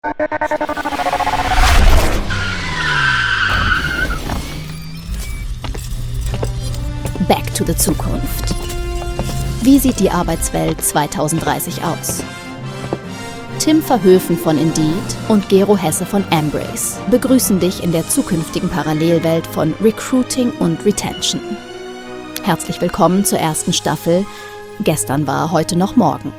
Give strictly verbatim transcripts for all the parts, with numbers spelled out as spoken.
Back to the Zukunft. Wie sieht die Arbeitswelt zweitausenddreißig aus? Tim Verhöfen von Indeed und Gero Hesse von Embrace begrüßen dich in der zukünftigen Parallelwelt von Recruiting und Retention. Herzlich willkommen zur ersten Staffel. Gestern war heute noch morgen.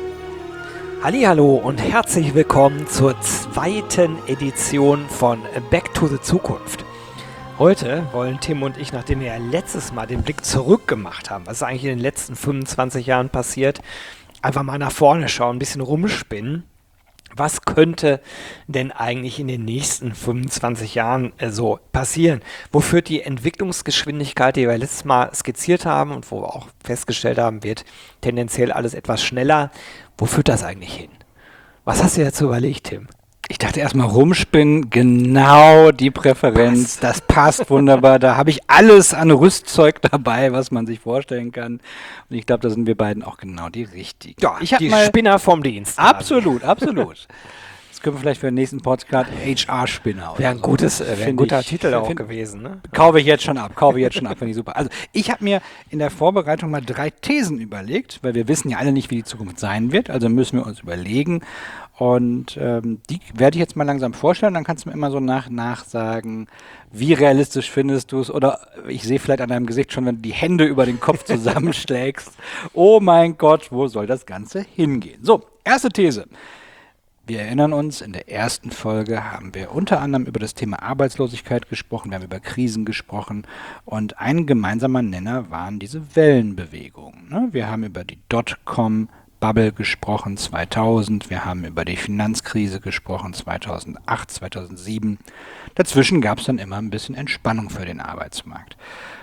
Hallihallo und herzlich willkommen zur zweiten Edition von Back to the Zukunft. Heute wollen Tim und ich, nachdem wir ja letztes Mal den Blick zurück gemacht haben, was ist eigentlich in den letzten fünfundzwanzig Jahren passiert, einfach mal nach vorne schauen, ein bisschen rumspinnen. Was könnte denn eigentlich in den nächsten fünfundzwanzig Jahren äh, so passieren? Wo führt die Entwicklungsgeschwindigkeit, die wir letztes Mal skizziert haben und wo wir auch festgestellt haben, wird tendenziell alles etwas schneller. Wo führt das eigentlich hin? Was hast du dazu überlegt, Tim? Ich dachte erstmal rumspinnen, genau die Präferenz, passt. Das passt wunderbar. Da habe ich alles an Rüstzeug dabei, was man sich vorstellen kann. Und ich glaube, da sind wir beiden auch genau die Richtigen. Ja, ich die mal Spinner vom Dienst. Absolut, absolut. Das können wir vielleicht für den nächsten Podcast H R-Spinner. Wäre ein, so. gutes, äh, wär ein guter ich, Titel auch find, gewesen. Ne? Kaufe ich jetzt schon ab, kaufe ich jetzt schon ab, finde ich super. Also ich habe mir in der Vorbereitung mal drei Thesen überlegt, weil wir wissen ja alle nicht, wie die Zukunft sein wird. Also müssen wir uns überlegen. Und ähm, die werde ich jetzt mal langsam vorstellen, dann kannst du mir immer so nach nach sagen, wie realistisch findest du es, oder ich sehe vielleicht an deinem Gesicht schon, wenn du die Hände über den Kopf zusammenschlägst, oh mein Gott, wo soll das Ganze hingehen? So, erste These. Wir erinnern uns, in der ersten Folge haben wir unter anderem über das Thema Arbeitslosigkeit gesprochen, wir haben über Krisen gesprochen und ein gemeinsamer Nenner waren diese Wellenbewegungen. Ne? Wir haben über die Dotcom Bubble gesprochen, zweitausend. Wir haben über die Finanzkrise gesprochen, zweitausendacht, zweitausendsieben. Dazwischen gab es dann immer ein bisschen Entspannung für den Arbeitsmarkt.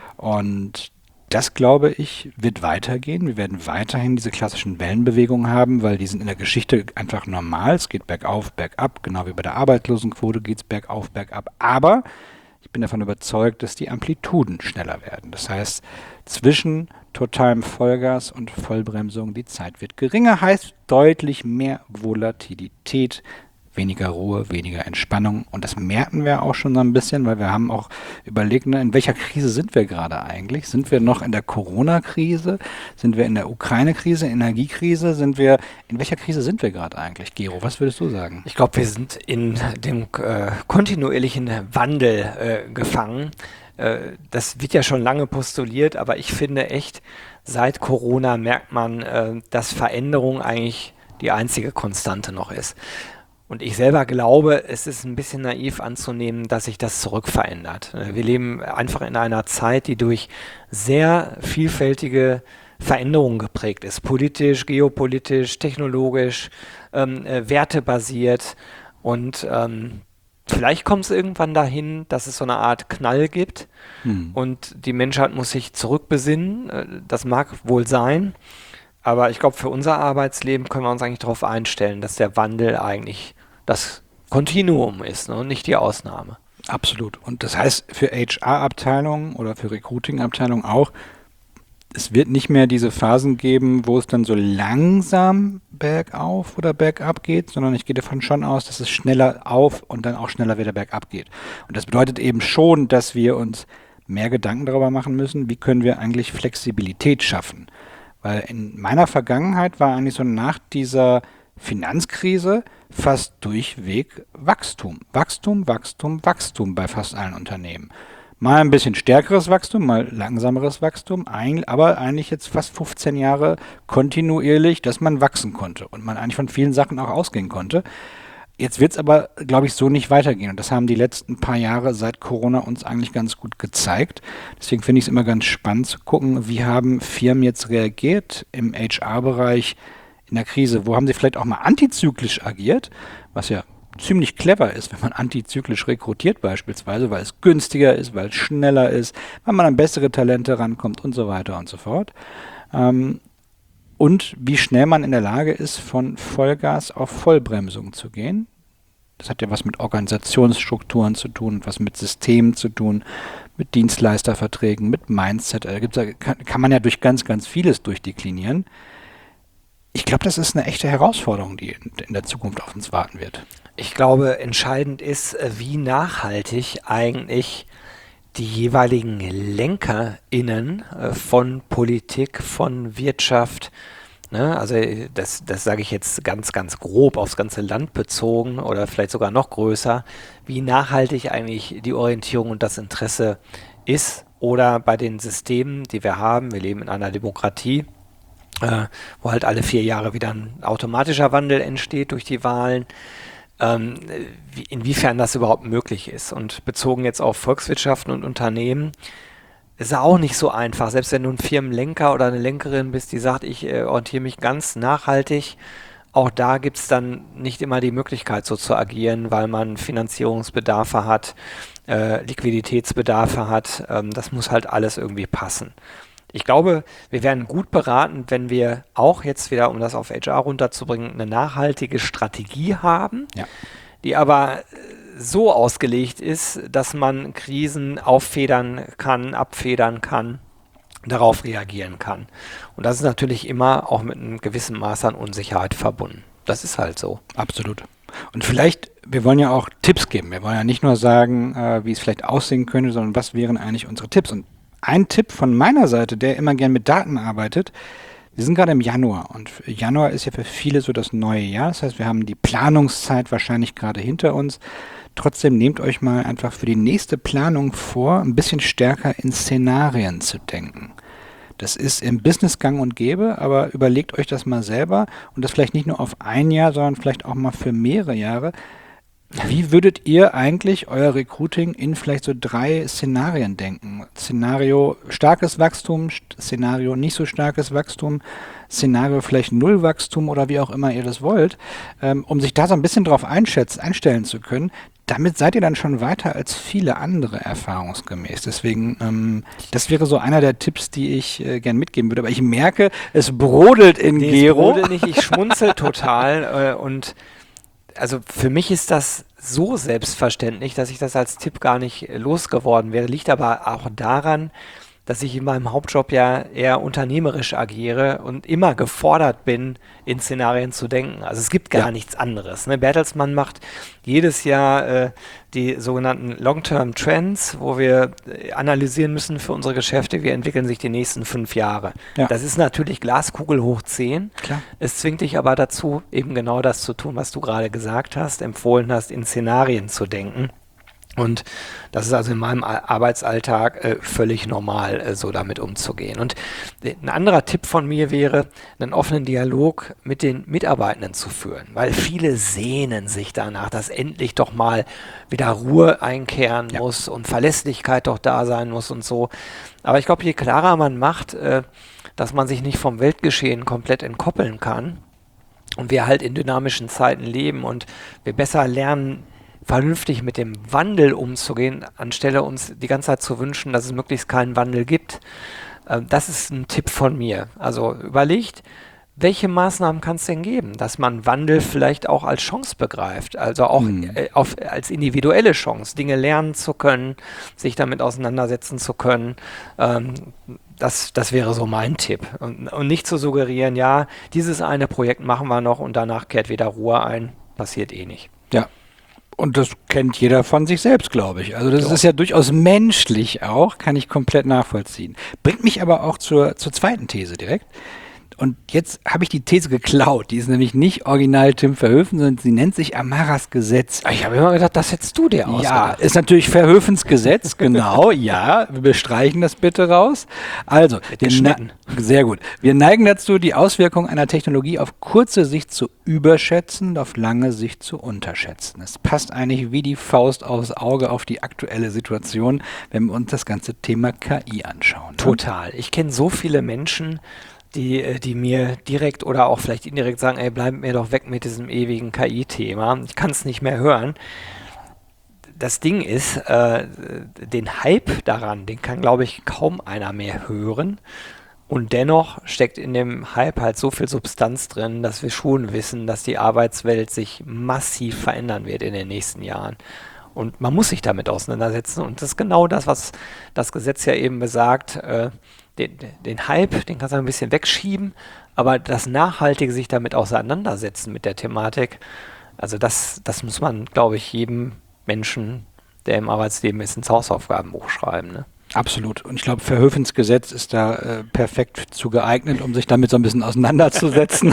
Und das, glaube ich, wird weitergehen. Wir werden weiterhin diese klassischen Wellenbewegungen haben, weil die sind in der Geschichte einfach normal. Es geht bergauf, bergab. Genau wie bei der Arbeitslosenquote geht es bergauf, bergab. Aber ich bin davon überzeugt, dass die Amplituden schneller werden. Das heißt, zwischen totalem Vollgas und Vollbremsung, die Zeit wird geringer, heißt deutlich mehr Volatilität, weniger Ruhe, weniger Entspannung. Und das merken wir auch schon so ein bisschen, weil wir haben auch überlegt, ne, in welcher Krise sind wir gerade eigentlich? Sind wir noch in der Corona-Krise? Sind wir in der Ukraine-Krise, Energiekrise? Sind wir, in welcher Krise sind wir gerade eigentlich? Gero, was würdest du sagen? Ich glaube, wir sind in dem äh, kontinuierlichen Wandel äh, gefangen. Äh, das wird ja schon lange postuliert, aber ich finde echt, seit Corona merkt man, äh, dass Veränderung eigentlich die einzige Konstante noch ist. Und ich selber glaube, es ist ein bisschen naiv anzunehmen, dass sich das zurückverändert. Wir leben einfach in einer Zeit, die durch sehr vielfältige Veränderungen geprägt ist. Politisch, geopolitisch, technologisch, ähm, äh, wertebasiert. Und ähm, vielleicht kommt es irgendwann dahin, dass es so eine Art Knall gibt. Hm. Und die Menschheit muss sich zurückbesinnen. Äh, das mag wohl sein. Aber ich glaube, für unser Arbeitsleben können wir uns eigentlich darauf einstellen, dass der Wandel eigentlich das Kontinuum ist, ne, und nicht die Ausnahme. Absolut. Und das heißt für H R-Abteilungen oder für Recruiting-Abteilungen auch, es wird nicht mehr diese Phasen geben, wo es dann so langsam bergauf oder bergab geht, sondern ich gehe davon schon aus, dass es schneller auf und dann auch schneller wieder bergab geht. Und das bedeutet eben schon, dass wir uns mehr Gedanken darüber machen müssen, wie können wir eigentlich Flexibilität schaffen. Weil in meiner Vergangenheit war eigentlich so nach dieser Finanzkrise fast durchweg Wachstum. Wachstum, Wachstum, Wachstum bei fast allen Unternehmen. Mal ein bisschen stärkeres Wachstum, mal langsameres Wachstum, aber eigentlich jetzt fast fünfzehn Jahre kontinuierlich, dass man wachsen konnte und man eigentlich von vielen Sachen auch ausgehen konnte. Jetzt wird es aber, glaube ich, so nicht weitergehen. Und das haben die letzten paar Jahre seit Corona uns eigentlich ganz gut gezeigt. Deswegen finde ich es immer ganz spannend zu gucken, wie haben Firmen jetzt reagiert im H R-Bereich in der Krise. Wo haben sie vielleicht auch mal antizyklisch agiert, was ja ziemlich clever ist, wenn man antizyklisch rekrutiert beispielsweise, weil es günstiger ist, weil es schneller ist, weil man an bessere Talente rankommt und so weiter und so fort. Ähm, Und wie schnell man in der Lage ist, von Vollgas auf Vollbremsung zu gehen. Das hat ja was mit Organisationsstrukturen zu tun, was mit Systemen zu tun, mit Dienstleisterverträgen, mit Mindset. Da gibt's, da kann, kann man ja durch ganz, ganz vieles durchdeklinieren. Ich glaube, das ist eine echte Herausforderung, die in, in der Zukunft auf uns warten wird. Ich glaube, entscheidend ist, äh, wie nachhaltig eigentlich die jeweiligen LenkerInnen äh, von Politik, von Wirtschaft, ne, also äh, das, das sage ich jetzt ganz, ganz grob aufs ganze Land bezogen oder vielleicht sogar noch größer, wie nachhaltig eigentlich die Orientierung und das Interesse ist oder bei den Systemen, die wir haben. Wir leben in einer Demokratie, äh, wo halt alle vier Jahre wieder ein automatischer Wandel entsteht durch die Wahlen. Ähm, wie, inwiefern das überhaupt möglich ist. Und bezogen jetzt auf Volkswirtschaften und Unternehmen, ist auch nicht so einfach. Selbst wenn du ein Firmenlenker oder eine Lenkerin bist, die sagt, ich äh, orientiere mich ganz nachhaltig, auch da gibt es dann nicht immer die Möglichkeit, so zu agieren, weil man Finanzierungsbedarfe hat, äh, Liquiditätsbedarfe hat. Ähm, das muss halt alles irgendwie passen. Ich glaube, wir wären gut beraten, wenn wir auch jetzt wieder, um das auf H R runterzubringen, eine nachhaltige Strategie haben, Ja. die aber so ausgelegt ist, dass man Krisen auffedern kann, abfedern kann, darauf reagieren kann. Und das ist natürlich immer auch mit einem gewissen Maß an Unsicherheit verbunden. Das ist halt so. Absolut. Und vielleicht, wir wollen ja auch Tipps geben. Wir wollen ja nicht nur sagen, äh, wie es vielleicht aussehen könnte, sondern was wären eigentlich unsere Tipps. Und ein Tipp von meiner Seite, der immer gern mit Daten arbeitet, wir sind gerade im Januar und Januar ist ja für viele so das neue Jahr. Das heißt, wir haben die Planungszeit wahrscheinlich gerade hinter uns. Trotzdem nehmt euch mal einfach für die nächste Planung vor, ein bisschen stärker in Szenarien zu denken. Das ist im Business gang und gäbe, aber überlegt euch das mal selber und das vielleicht nicht nur auf ein Jahr, sondern vielleicht auch mal für mehrere Jahre. Wie würdet ihr eigentlich euer Recruiting in vielleicht so drei Szenarien denken? Szenario starkes Wachstum, Szenario nicht so starkes Wachstum, Szenario vielleicht Nullwachstum oder wie auch immer ihr das wollt, ähm, um sich da so ein bisschen drauf einschätzen, einstellen zu können. Damit seid ihr dann schon weiter als viele andere erfahrungsgemäß. Deswegen, ähm, das wäre so einer der Tipps, die ich äh, gern mitgeben würde. Aber ich merke, es brodelt in Nee, Gero. es brodelt nicht, ich schmunzel total äh, und also für mich ist das so selbstverständlich, dass ich das als Tipp gar nicht losgeworden wäre. Liegt aber auch daran, dass ich in meinem Hauptjob ja eher unternehmerisch agiere und immer gefordert bin, in Szenarien zu denken. Also es gibt gar Ja. nichts anderes. Ne? Bertelsmann macht jedes Jahr äh, die sogenannten Long-Term Trends, wo wir äh, analysieren müssen für unsere Geschäfte, wie entwickeln sich die nächsten fünf Jahre. Ja. Das ist natürlich Glaskugel hoch zehn. Klar. Es zwingt dich aber dazu, eben genau das zu tun, was du gerade gesagt hast, empfohlen hast, in Szenarien zu denken. Und das ist also in meinem Ar- Arbeitsalltag äh, völlig normal, äh, so damit umzugehen. Und äh, ein anderer Tipp von mir wäre, einen offenen Dialog mit den Mitarbeitenden zu führen, weil viele sehnen sich danach, dass endlich doch mal wieder Ruhe einkehren Ja. muss und Verlässlichkeit doch da sein muss und so. Aber ich glaube, je klarer man macht, äh, dass man sich nicht vom Weltgeschehen komplett entkoppeln kann und wir halt in dynamischen Zeiten leben und wir besser lernen, vernünftig mit dem Wandel umzugehen, anstelle uns die ganze Zeit zu wünschen, dass es möglichst keinen Wandel gibt. Ähm, das ist ein Tipp von mir. Also überlegt, welche Maßnahmen kann es denn geben, dass man Wandel vielleicht auch als Chance begreift, also auch Mhm. äh, auf, als individuelle Chance, Dinge lernen zu können, sich damit auseinandersetzen zu können. Ähm, das, das wäre so mein Tipp. Und, und nicht zu suggerieren, ja, dieses eine Projekt machen wir noch und danach kehrt wieder Ruhe ein. Passiert eh nicht. Ja. Und das kennt jeder von sich selbst, glaube ich. Also das Ja. ist ja durchaus menschlich auch, kann ich komplett nachvollziehen. Bringt mich aber auch zur, zur zweiten These direkt. Und jetzt habe ich die These geklaut. Die ist nämlich nicht original Tim Verhoeven, sondern sie nennt sich Amaras Gesetz. Ich habe immer gedacht, das hättest du dir Ja, ausgedacht. ist natürlich Verhoevens Gesetz, genau, ja. Wir bestreichen das bitte raus. Also, wir geschnitten. sehr gut. Wir neigen dazu, die Auswirkungen einer Technologie auf kurze Sicht zu überschätzen und auf lange Sicht zu unterschätzen. Es passt eigentlich wie die Faust aufs Auge auf die aktuelle Situation, wenn wir uns das ganze Thema K I anschauen. Ne? Total. Ich kenne so viele Menschen, die, äh, die mir direkt oder auch vielleicht indirekt sagen, ey, bleib mir doch weg mit diesem ewigen K I-Thema. Ich kann es nicht mehr hören. Das Ding ist, äh, den Hype daran, den kann, glaube ich, kaum einer mehr hören. Und dennoch steckt in dem Hype halt so viel Substanz drin, dass wir schon wissen, dass die Arbeitswelt sich massiv verändern wird in den nächsten Jahren. Und man muss sich damit auseinandersetzen. Und das ist genau das, was das Gesetz ja eben besagt. Äh, den, den Hype, den kannst du ein bisschen wegschieben, Aber das nachhaltige sich damit auseinandersetzen mit der Thematik, also das, das muss man, glaube ich, jedem Menschen, der im Arbeitsleben ist, ins Hausaufgabenbuch schreiben. Ne? Absolut. Und ich glaube, Verhoevens Gesetz ist da äh, perfekt zu geeignet, um sich damit so ein bisschen auseinanderzusetzen.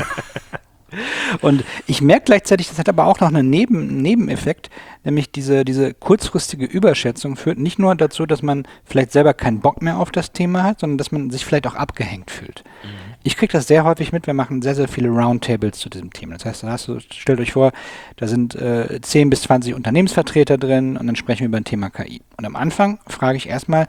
Und ich merke gleichzeitig, das hat aber auch noch einen Neben Nebeneffekt, nämlich diese, diese kurzfristige Überschätzung führt nicht nur dazu, dass man vielleicht selber keinen Bock mehr auf das Thema hat, sondern dass man sich vielleicht auch abgehängt fühlt. Mhm. Ich kriege das sehr häufig mit, wir machen sehr, sehr viele Roundtables zu diesem Thema. Das heißt, da hast du, stellt euch vor, da sind äh, zehn bis zwanzig Unternehmensvertreter drin und dann sprechen wir über ein Thema K I. Und am Anfang frage ich erstmal,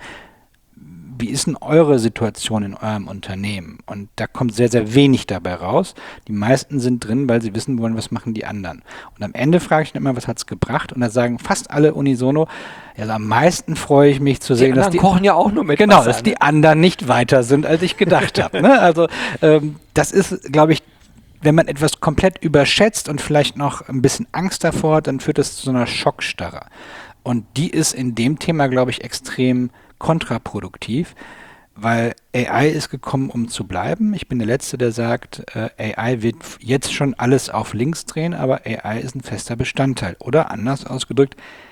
wie ist denn eure Situation in eurem Unternehmen? Und da kommt sehr, sehr wenig dabei raus. Die meisten sind drin, weil sie wissen wollen, was machen die anderen. Und am Ende frage ich dann immer, was hat es gebracht? Und da sagen fast alle unisono, ja, am meisten freue ich mich zu die sehen, dass die kochen ja auch nur mit genau, Wasser, dass ne? die anderen nicht weiter sind, als ich gedacht habe. Ne? Also ähm, das ist, glaube ich, wenn man etwas komplett überschätzt und vielleicht noch ein bisschen Angst davor hat, dann führt das zu so einer Schockstarre. Und die ist in dem Thema, glaube ich, extrem kontraproduktiv, weil A I ist gekommen, um zu bleiben. Ich bin der Letzte, der sagt, äh, A I wird jetzt schon alles auf links drehen, aber A I ist ein fester Bestandteil. Oder anders ausgedrückt,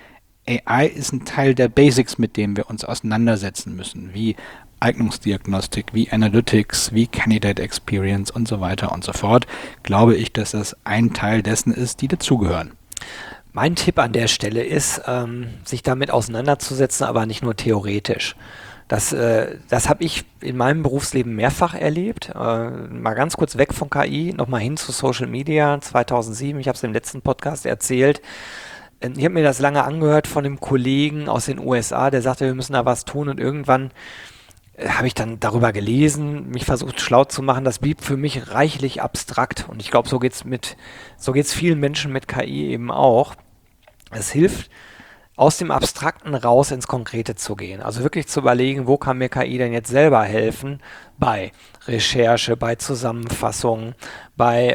A I ist ein Teil der Basics, mit denen wir uns auseinandersetzen müssen, wie Eignungsdiagnostik, wie Analytics, wie Candidate Experience und so weiter und so fort. Glaube ich, dass das ein Teil dessen ist, die dazugehören. Mein Tipp an der Stelle ist, ähm, sich damit auseinanderzusetzen, aber nicht nur theoretisch. Das, äh, das habe ich in meinem Berufsleben mehrfach erlebt. Äh, mal ganz kurz weg von K I, nochmal hin zu Social Media zweitausendsieben. Ich habe es im letzten Podcast erzählt. Äh, ich habe mir das lange angehört von einem Kollegen aus den U S A, der sagte, wir müssen da was tun. Und irgendwann äh, habe ich dann darüber gelesen, mich versucht schlau zu machen. Das blieb für mich reichlich abstrakt. Und ich glaube, so geht's mit, so geht's vielen Menschen mit K I eben auch. Es hilft, aus dem Abstrakten raus ins Konkrete zu gehen. Also wirklich zu überlegen, wo kann mir K I denn jetzt selber helfen? Bei Recherche, bei Zusammenfassungen, bei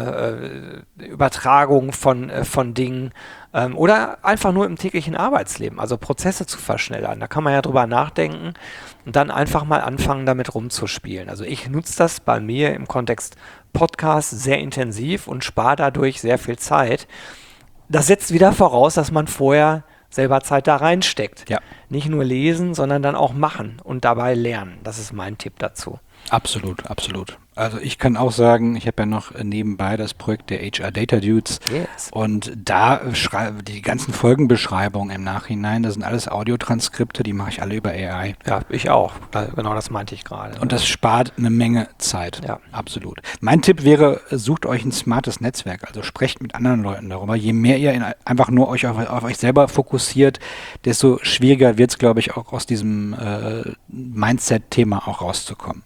äh, Übertragung von, äh, von Dingen ähm, oder einfach nur im täglichen Arbeitsleben, also Prozesse zu verschnellern. Da kann man ja drüber nachdenken und dann einfach mal anfangen, damit rumzuspielen. Also ich nutze das bei mir im Kontext Podcast sehr intensiv und spare dadurch sehr viel Zeit. Das setzt wieder voraus, dass man vorher selber Zeit da reinsteckt. Ja. Nicht nur lesen, sondern dann auch machen und dabei lernen. Das ist mein Tipp dazu. Absolut, absolut. Also ich kann auch sagen, ich habe ja noch nebenbei das Projekt der H R Data Dudes Yes. und da schreibe die ganzen Folgenbeschreibungen im Nachhinein, das sind alles Audiotranskripte, die mache ich alle über A I. Ja, ich auch. Da, genau das meinte ich gerade. Und das spart eine Menge Zeit. Ja. Absolut. Mein Tipp wäre, sucht euch ein smartes Netzwerk, also sprecht mit anderen Leuten darüber. Je mehr ihr in, einfach nur euch auf, auf euch selber fokussiert, desto schwieriger wird es, glaube ich, auch aus diesem äh, Mindset-Thema auch rauszukommen.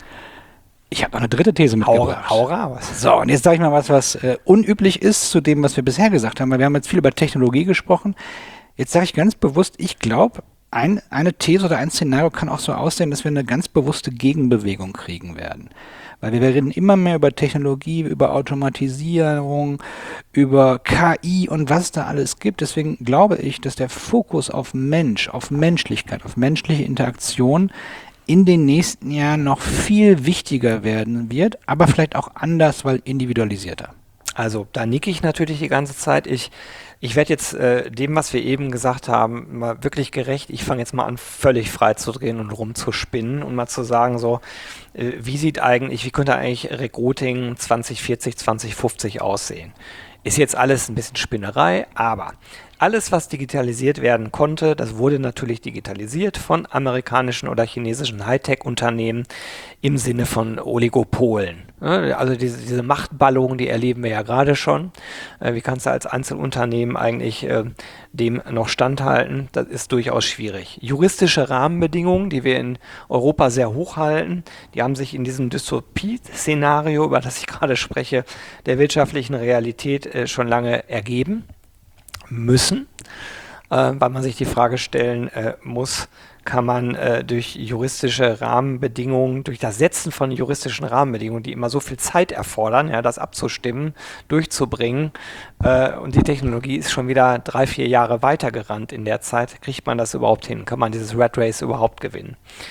Ich habe noch eine dritte These mitgebracht. Hau raus. So, und jetzt sage ich mal was, was äh, unüblich ist zu dem, was wir bisher gesagt haben, weil wir haben jetzt viel über Technologie gesprochen. Jetzt sage ich ganz bewusst, ich glaube, ein, eine These oder ein Szenario kann auch so aussehen, dass wir eine ganz bewusste Gegenbewegung kriegen werden. Weil wir reden immer mehr über Technologie, über Automatisierung, über K I und was da alles gibt. Deswegen glaube ich, dass der Fokus auf Mensch, auf Menschlichkeit, auf menschliche Interaktion in den nächsten Jahren noch viel wichtiger werden wird, aber vielleicht auch anders, weil individualisierter. Also da nicke ich natürlich die ganze Zeit. Ich, ich werde jetzt äh, dem, was wir eben gesagt haben, mal wirklich gerecht. Ich fange jetzt mal an, völlig frei zu drehen und rumzuspinnen und mal zu sagen, so, äh, wie sieht eigentlich, wie könnte eigentlich Recruiting zwanzig vierzig, zwanzig fünfzig aussehen? Ist jetzt alles ein bisschen Spinnerei, aber alles, was digitalisiert werden konnte, das wurde natürlich digitalisiert von amerikanischen oder chinesischen Hightech-Unternehmen im Sinne von Oligopolen. Also diese, diese Machtballung, die erleben wir ja gerade schon. Wie kannst du als Einzelunternehmen eigentlich äh, dem noch standhalten? Das ist durchaus schwierig. Juristische Rahmenbedingungen, die wir in Europa sehr hoch halten, die haben sich in diesem Dystopie-Szenario, über das ich gerade spreche, der wirtschaftlichen Realität äh, schon lange ergeben müssen, äh, weil man sich die Frage stellen äh, muss, kann man äh, durch juristische Rahmenbedingungen, durch das Setzen von juristischen Rahmenbedingungen, die immer so viel Zeit erfordern, ja, das abzustimmen, durchzubringen, äh, und die Technologie ist schon wieder drei, vier Jahre weitergerannt in der Zeit, kriegt man das überhaupt hin? Kann man dieses Rat Race überhaupt gewinnen?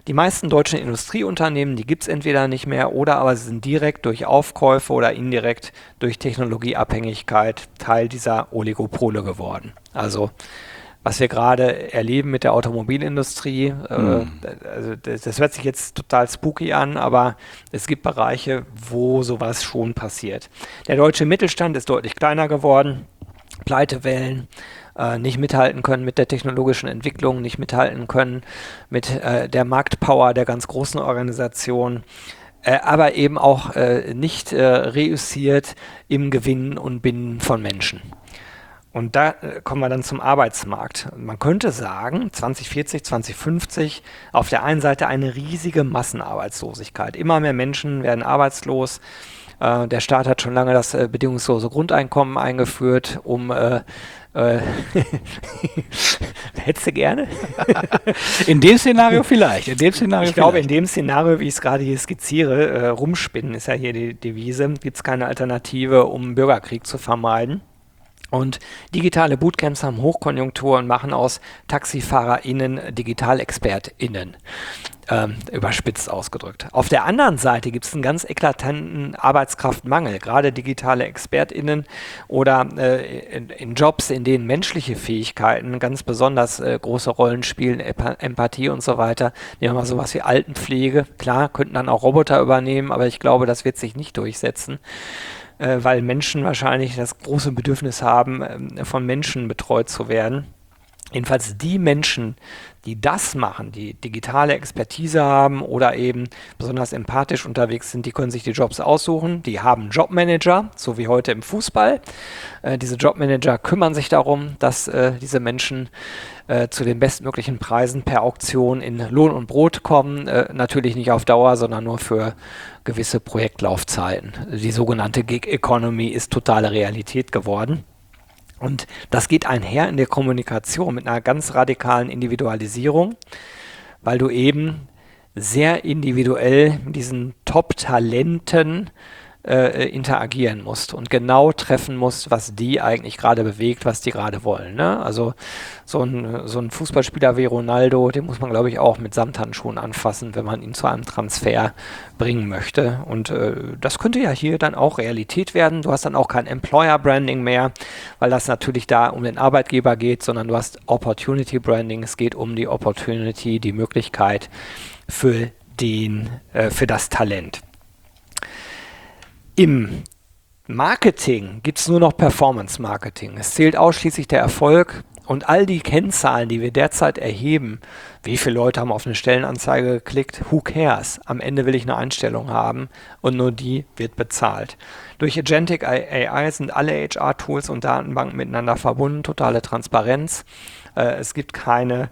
Die meisten deutschen Industrieunternehmen, die gibt es entweder nicht mehr oder aber sie sind direkt durch Aufkäufe oder indirekt durch Technologieabhängigkeit Teil dieser Oligopole geworden. Also was wir gerade erleben mit der Automobilindustrie, Mhm. äh, also das, das hört sich jetzt total spooky an, aber es gibt Bereiche, wo sowas schon passiert. Der deutsche Mittelstand ist deutlich kleiner geworden, Pleitewellen, äh, nicht mithalten können mit der technologischen Entwicklung, nicht mithalten können mit äh, der Marktpower der ganz großen Organisationen, äh, aber eben auch äh, nicht äh, reüssiert im Gewinnen und Binden von Menschen. Und da äh, kommen wir dann zum Arbeitsmarkt. Man könnte sagen, zwanzig vierzig, zwanzig fünfzig, auf der einen Seite eine riesige Massenarbeitslosigkeit. Immer mehr Menschen werden arbeitslos. Äh, der Staat hat schon lange das äh, bedingungslose Grundeinkommen eingeführt, um äh, äh, hättest du gerne? In dem Szenario vielleicht. In dem Szenario Ich glaube, in vielleicht. dem Szenario, wie ich es gerade hier skizziere, äh, rumspinnen ist ja hier die Devise, gibt es keine Alternative, um Bürgerkrieg zu vermeiden. Und digitale Bootcamps haben Hochkonjunktur und machen aus TaxifahrerInnen DigitalexpertInnen, ähm, überspitzt ausgedrückt. Auf der anderen Seite gibt es einen ganz eklatanten Arbeitskraftmangel, gerade digitale ExpertInnen oder äh, in, in Jobs, in denen menschliche Fähigkeiten ganz besonders äh, große Rollen spielen, Epa- Empathie und so weiter. Nehmen wir mal sowas wie Altenpflege. Klar, könnten dann auch Roboter übernehmen, aber ich glaube, das wird sich nicht durchsetzen. Äh, weil Menschen wahrscheinlich das große Bedürfnis haben, ähm, von Menschen betreut zu werden. Jedenfalls die Menschen, die das machen, die digitale Expertise haben oder eben besonders empathisch unterwegs sind, die können sich die Jobs aussuchen. Die haben Jobmanager, so wie heute im Fußball. Äh, diese Jobmanager kümmern sich darum, dass äh, diese Menschen äh, zu den bestmöglichen Preisen per Auktion in Lohn und Brot kommen. Äh, natürlich nicht auf Dauer, sondern nur für gewisse Projektlaufzeiten. Die sogenannte Gig Economy ist totale Realität geworden. Und das geht einher in der Kommunikation mit einer ganz radikalen Individualisierung, weil du eben sehr individuell mit diesen Top-Talenten äh, interagieren musst und genau treffen musst, was die eigentlich gerade bewegt, was die gerade wollen. Ne? Also so ein, so ein Fußballspieler wie Ronaldo, den muss man, glaube ich, auch mit Samthandschuhen anfassen, wenn man ihn zu einem Transfer bringen möchte. Und äh, das könnte ja hier dann auch Realität werden. Du hast dann auch kein Employer-Branding mehr, weil das natürlich da um den Arbeitgeber geht, sondern du hast Opportunity-Branding. Es geht um die Opportunity, die Möglichkeit für, den, äh, für das Talent. Im Marketing gibt es nur noch Performance-Marketing. Es zählt ausschließlich der Erfolg und all die Kennzahlen, die wir derzeit erheben, wie viele Leute haben auf eine Stellenanzeige geklickt, who cares? Am Ende will ich eine Einstellung haben und nur die wird bezahlt. Durch Agentic A I sind alle H R-Tools und Datenbanken miteinander verbunden, totale Transparenz. Äh, es gibt keine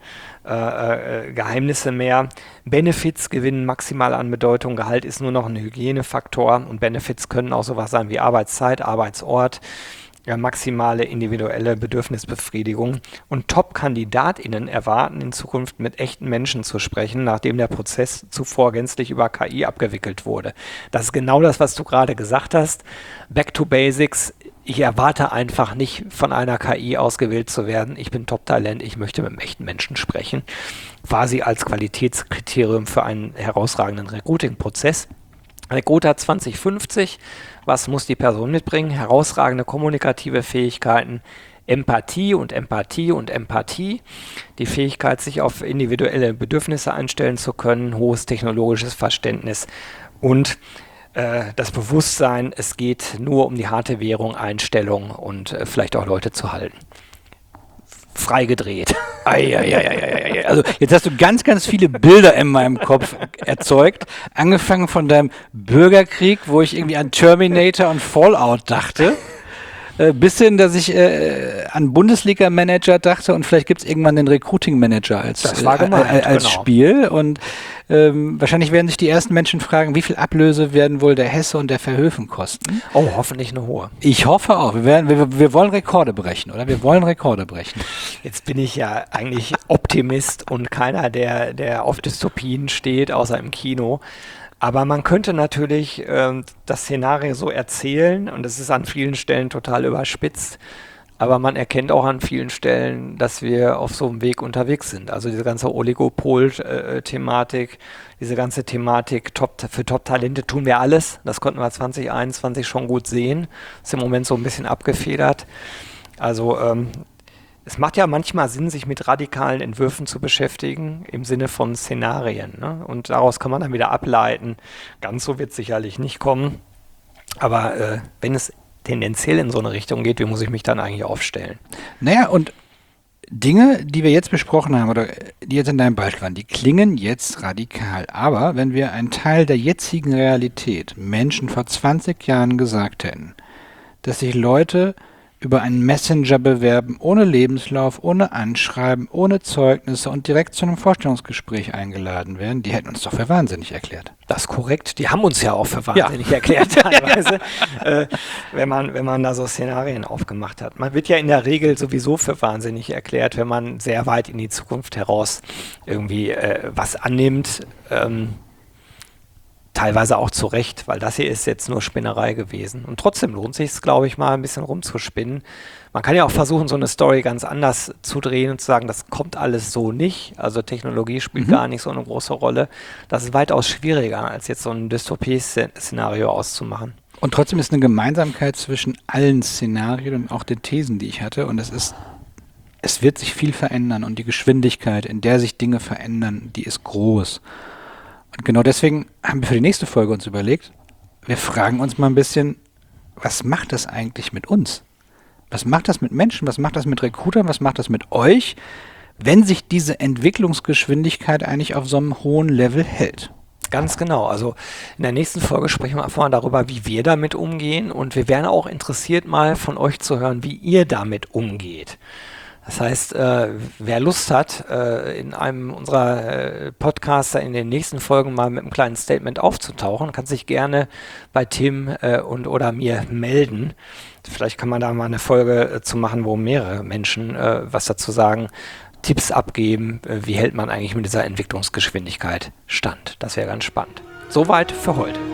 äh, äh, Geheimnisse mehr. Benefits gewinnen maximal an Bedeutung. Gehalt ist nur noch ein Hygienefaktor und Benefits können auch sowas sein wie Arbeitszeit, Arbeitsort, ja, maximale individuelle Bedürfnisbefriedigung. Und Top-KandidatInnen erwarten in Zukunft mit echten Menschen zu sprechen, nachdem der Prozess zuvor gänzlich über K I abgewickelt wurde. Das ist genau das, was du gerade gesagt hast. Back to Basics. Ich erwarte einfach nicht von einer K I ausgewählt zu werden. Ich bin Top-Talent, ich möchte mit einem echten Menschen sprechen. Quasi als Qualitätskriterium für einen herausragenden Recruiting-Prozess. Recruiter zwanzig fünfzig, was muss die Person mitbringen? Herausragende kommunikative Fähigkeiten, Empathie und Empathie und Empathie, die Fähigkeit, sich auf individuelle Bedürfnisse einstellen zu können, hohes technologisches Verständnis und äh, das Bewusstsein, es geht nur um die harte Währung, Einstellung und äh, vielleicht auch Leute zu halten. Freigedreht. Eieieiei. Also jetzt hast du ganz, ganz viele Bilder in meinem Kopf erzeugt. Angefangen von deinem Bürgerkrieg, wo ich irgendwie an Terminator und Fallout dachte, äh, bis hin, dass ich äh, an Bundesliga-Manager dachte und vielleicht gibt es irgendwann den Recruiting-Manager als, Das war äh, gemeint, äh, als genau. Spiel. Und ähm, wahrscheinlich werden sich die ersten Menschen fragen, wie viel Ablöse werden wohl der Hesse und der Verhöfen kosten? Oh, hoffentlich eine hohe. Ich hoffe auch. Wir, werden, wir, wir wollen Rekorde brechen, oder? Wir wollen Rekorde brechen. Jetzt bin ich ja eigentlich Optimist und keiner, der, der auf Dystopien steht, außer im Kino. Aber man könnte natürlich ähm, das Szenario so erzählen, und es ist an vielen Stellen total überspitzt, Aber man erkennt auch an vielen Stellen, dass wir auf so einem Weg unterwegs sind. Also diese ganze Oligopol-Thematik, diese ganze Thematik Top, für Top-Talente tun wir alles. Das konnten wir zwanzig einundzwanzig schon gut sehen. Ist im Moment so ein bisschen abgefedert. Also ähm, es macht ja manchmal Sinn, sich mit radikalen Entwürfen zu beschäftigen, im Sinne von Szenarien. Ne? Und daraus kann man dann wieder ableiten. Ganz so wird es sicherlich nicht kommen. Aber äh, wenn es tendenziell in so eine Richtung geht, wie muss ich mich dann eigentlich aufstellen? Naja, und Dinge, die wir jetzt besprochen haben, oder die jetzt in deinem Beispiel waren, die klingen jetzt radikal. Aber wenn wir einen Teil der jetzigen Realität Menschen vor zwanzig Jahren gesagt hätten, dass sich Leute über einen Messenger bewerben, ohne Lebenslauf, ohne Anschreiben, ohne Zeugnisse und direkt zu einem Vorstellungsgespräch eingeladen werden, die hätten uns doch für wahnsinnig erklärt. Das ist korrekt. Die haben uns ja auch für wahnsinnig ja. erklärt teilweise, äh, wenn man, wenn man da so Szenarien aufgemacht hat. Man wird ja in der Regel sowieso für wahnsinnig erklärt, wenn man sehr weit in die Zukunft heraus irgendwie äh, was annimmt. Ähm, Teilweise auch zu Recht, weil das hier ist jetzt nur Spinnerei gewesen. Und trotzdem lohnt sich es, glaube ich, mal ein bisschen rumzuspinnen. Man kann ja auch versuchen, so eine Story ganz anders zu drehen und zu sagen, das kommt alles so nicht. Also Technologie spielt mhm. gar nicht so eine große Rolle. Das ist weitaus schwieriger, als jetzt so ein Dystopie-Szenario auszumachen. Und trotzdem ist eine Gemeinsamkeit zwischen allen Szenarien und auch den Thesen, die ich hatte. Und es ist, es wird sich viel verändern. Und die Geschwindigkeit, in der sich Dinge verändern, die ist groß. Und genau deswegen haben wir für die nächste Folge uns überlegt, wir fragen uns mal ein bisschen, was macht das eigentlich mit uns? Was macht das mit Menschen? Was macht das mit Recruitern? Was macht das mit euch, wenn sich diese Entwicklungsgeschwindigkeit eigentlich auf so einem hohen Level hält? Ganz genau. Also in der nächsten Folge sprechen wir einfach mal darüber, wie wir damit umgehen. Und wir wären auch interessiert, mal von euch zu hören, wie ihr damit umgeht. Das heißt, äh, wer Lust hat, äh, in einem unserer äh, Podcaster in den nächsten Folgen mal mit einem kleinen Statement aufzutauchen, kann sich gerne bei Tim äh, und oder mir melden. Vielleicht kann man da mal eine Folge äh, zu machen, wo mehrere Menschen äh, was dazu sagen, Tipps abgeben, äh, wie hält man eigentlich mit dieser Entwicklungsgeschwindigkeit stand. Das wäre ganz spannend. Soweit für heute.